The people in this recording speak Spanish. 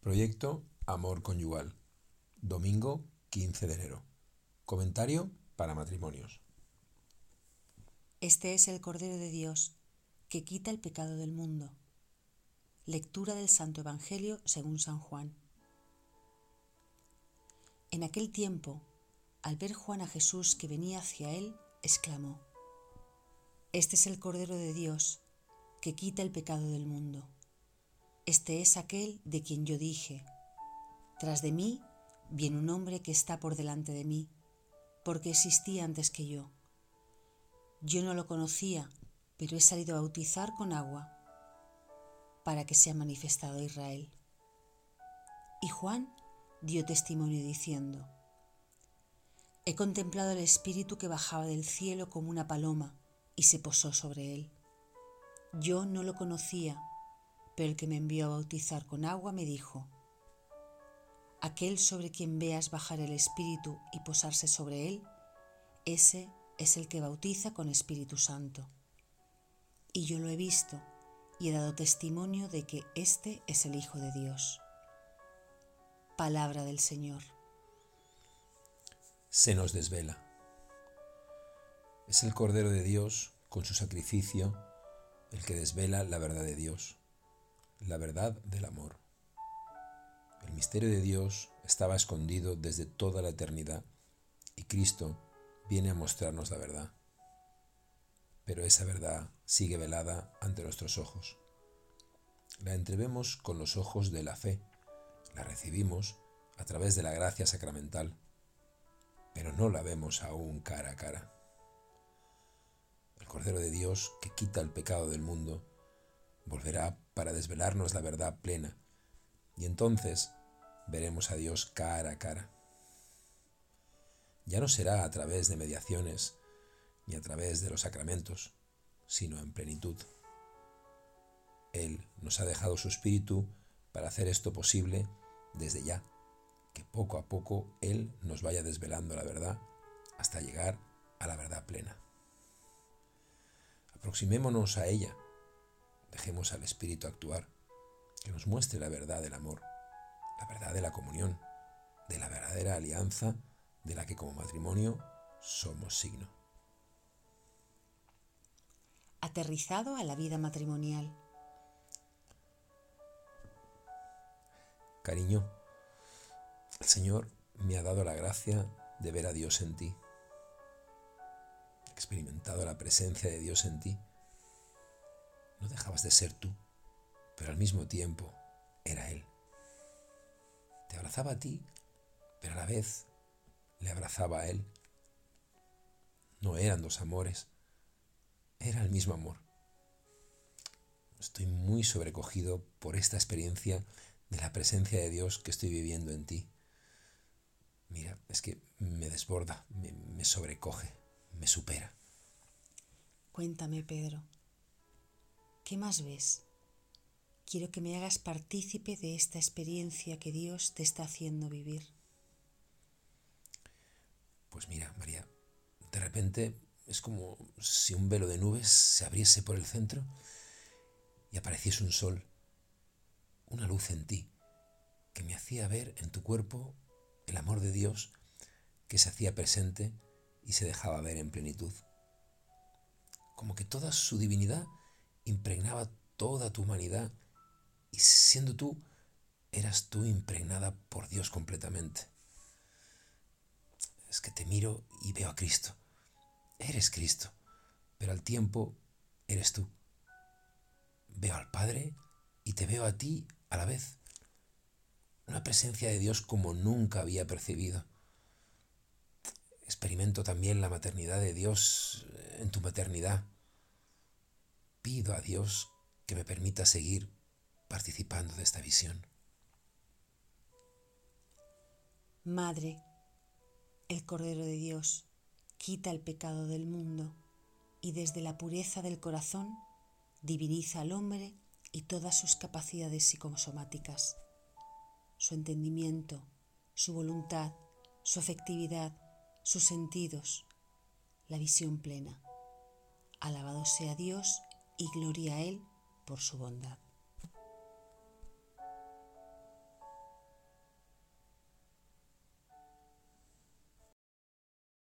Proyecto Amor Conyugal. Domingo 15 de enero. Comentario para matrimonios. Este es el Cordero de Dios, que quita el pecado del mundo. Lectura del Santo Evangelio según San Juan. En aquel tiempo, al ver Juan a Jesús que venía hacia él, exclamó: Este es el Cordero de Dios, que quita el pecado del mundo. Este es aquel de quien yo dije: Tras de mí viene un hombre que está por delante de mí, porque existía antes que yo. Yo no lo conocía, pero he salido a bautizar con agua, para que sea manifestado a Israel. Y Juan dio testimonio diciendo: He contemplado el Espíritu que bajaba del cielo como una paloma y se posó sobre él. Yo no lo conocía, pero el que me envió a bautizar con agua me dijo: Aquel sobre quien veas bajar el Espíritu y posarse sobre él, ese es el que bautiza con Espíritu Santo. Y yo lo he visto y he dado testimonio de que este es el Hijo de Dios. Palabra del Señor. Se nos desvela. Es el Cordero de Dios, con su sacrificio, el que desvela la verdad de Dios, la verdad del amor. El misterio de Dios estaba escondido desde toda la eternidad y Cristo viene a mostrarnos la verdad. Pero esa verdad sigue velada ante nuestros ojos. La entrevemos con los ojos de la fe, la recibimos a través de la gracia sacramental, pero no la vemos aún cara a cara. El Cordero de Dios, que quita el pecado del mundo, volverá para desvelarnos la verdad plena, y entonces veremos a Dios cara a cara. Ya no será a través de mediaciones ni a través de los sacramentos, sino en plenitud. Él nos ha dejado su Espíritu para hacer esto posible desde ya, que poco a poco Él nos vaya desvelando la verdad hasta llegar a la verdad plena. Aproximémonos a ella, dejemos al Espíritu actuar, que nos muestre la verdad del amor, la verdad de la comunión, de la verdadera alianza de la que como matrimonio somos signo. Aterrizado a la vida matrimonial. Cariño, el Señor me ha dado la gracia de ver a Dios en ti. He experimentado la presencia de Dios en ti. No dejabas de ser tú, pero al mismo tiempo era Él. Te abrazaba a ti, pero a la vez le abrazaba a Él. No eran dos amores, era el mismo amor. Estoy muy sobrecogido por esta experiencia de la presencia de Dios que estoy viviendo en ti. Mira, es que me desborda, me sobrecoge, me supera. Cuéntame, Pedro, ¿qué más ves? Quiero que me hagas partícipe de esta experiencia que Dios te está haciendo vivir. Pues mira, María, de repente es como si un velo de nubes se abriese por el centro y apareciese un sol, una luz en ti, que me hacía ver en tu cuerpo el amor de Dios que se hacía presente y se dejaba ver en plenitud. Como que toda su divinidad impregnaba toda tu humanidad y siendo tú, eras tú impregnada por Dios completamente. Es que te miro y veo a Cristo. Eres Cristo, pero al tiempo eres tú. Veo al Padre y te veo a ti a la vez. Una presencia de Dios como nunca había percibido. Experimento también la maternidad de Dios en tu maternidad. Pido a Dios que me permita seguir participando de esta visión. Madre, el Cordero de Dios quita el pecado del mundo y desde la pureza del corazón diviniza al hombre y todas sus capacidades psicosomáticas, su entendimiento, su voluntad, su afectividad, sus sentidos, la visión plena. Alabado sea Dios y gloria a Él por su bondad.